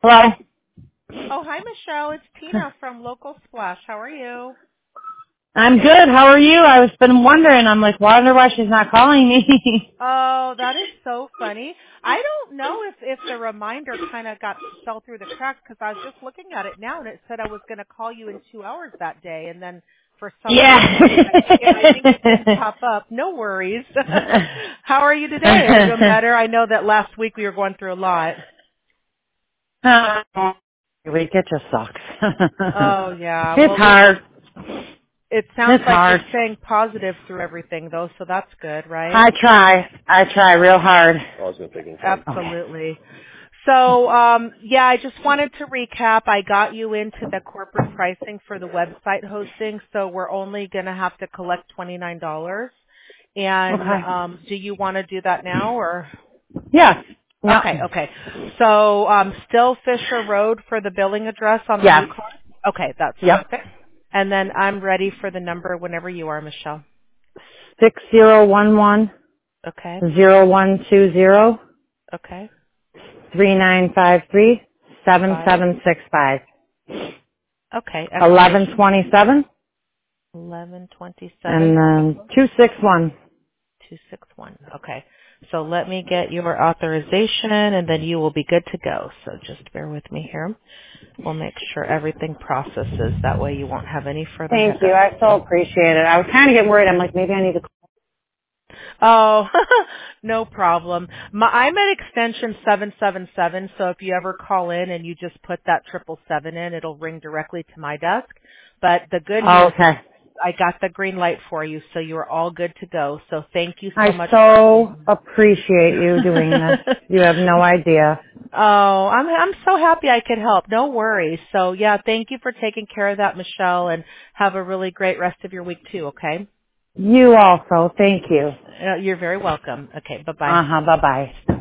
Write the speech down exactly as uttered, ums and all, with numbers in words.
Hello? Oh, hi, Michelle. It's Tina from Local Splash. How are you? I'm good. How are you? I was been wondering. I'm like, wonder why she's not calling me. Oh, that is so funny. I don't know if if the reminder kind of got fell through the cracks because I was just looking at it now and it said I was going to call you in two hours that day, and then for some Yeah. reason, I, yeah, I think it didn't pop up. No worries. How are you today? Are you doing better? I know that last week we were going through a lot. Week, it just sucks. Oh yeah. It's Well, it hard. it sounds It's like you're hard. staying positive through everything though, so that's good, right? I try. I try real hard. Absolutely. So, um, yeah, I just wanted to recap. I got you into the corporate pricing for the website hosting, so we're only going to have to collect twenty-nine dollars. And Okay. um, do you want to do that now, or? Yes. Yep. Okay, okay. So, um, still Fisher Road for the billing address on the new Yes. card? Okay, that's Yep. perfect. And then I'm ready for the number whenever you are, Michelle. Six zero one one Okay, zero one two zero okay. three nine five three seven Five. seven six five. Okay, Eleven expiration twenty seven eleven twenty-seven. and then two six one. two six one. Okay. So let me get your authorization and then you will be good to go. So just bear with me here. We'll make sure everything processes. That way you won't have any further Thank you. hiccups. I so appreciate it. I was kind of getting worried. I'm like, maybe I need to. Oh, no problem. My, I'm at extension seven seven seven, so if you ever call in and you just put that triple seven in, it'll ring directly to my desk. But the good Oh, news is okay. I got the green light for you, so you're all good to go. So thank you so I much so for appreciate you doing this. You have no idea. Oh, I'm I'm so happy I could help. No worries. So yeah, thank you for taking care of that, Michelle, and have a really great rest of your week too. Okay. You also. Thank you. Uh, you're very welcome. Okay. Bye bye. Uh huh. Bye bye.